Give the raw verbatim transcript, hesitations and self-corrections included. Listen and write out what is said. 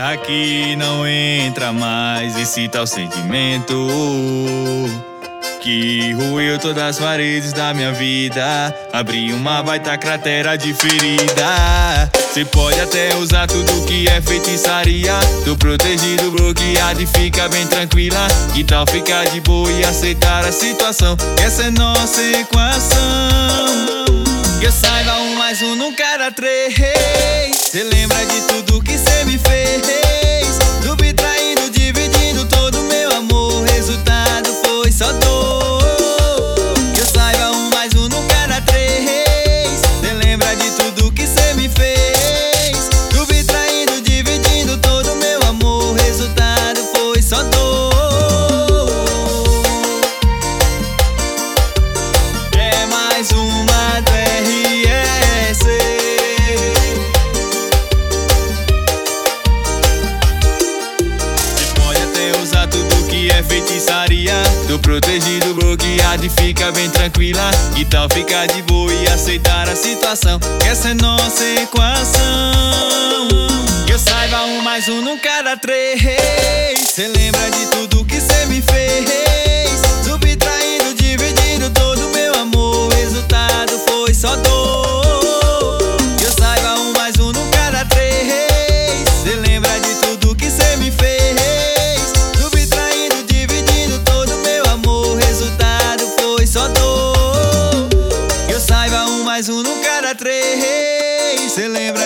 Aqui não entra mais esse tal sentimento que ruiu todas as paredes da minha vida, abriu uma baita cratera de ferida. Cê pode até usar tudo que é feitiçaria, tô protegido, bloqueado e fica bem tranquila. Que tal ficar de boa e aceitar a situação? Essa é nossa equação. Que eu saiba, um mais um nunca dá três. Cê lembra de tudo que cê me fez, subtraindo, dividindo todo meu amor. Resultado foi só dor. Que eu saiba, um mais um nunca dá três. Cê lembra de tudo que cê me fez, subtraindo, dividindo todo meu amor. Resultado foi só dor. É mais uma do R S. Cê pode até usar tudo que é feitiçaria, tô protegido, bloqueado e fica bem tranquila. Que tal ficar de boa e aceitar a situação? Essa é nossa equação. Que eu saiba, um mais um nunca dá três. Cê lembra de tudo que cê me fez, subtraindo, dividindo todo meu amor. Resultado foi só dor. Que eu saiba, um mais um nunca dá três. Cê lembra de tudo que cê me fez, subtraindo, dividindo todo meu amor. Resultado foi só dor. Que eu saiba, um mais um nunca dá três. Cê lembra